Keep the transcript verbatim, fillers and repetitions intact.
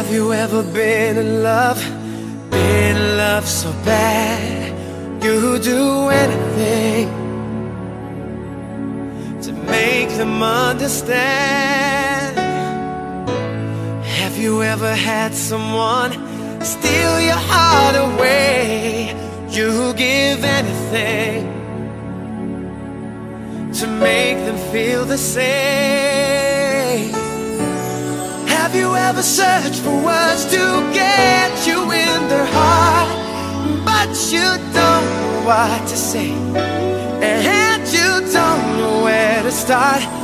Have you ever been in love, been in love so bad you'd do anything to make them understand? Have you ever had someone steal your heart away? You give anything to make them feel the same. Have you ever searched for words to get you in their heart, but you don't know what to say, and you don't know where to start?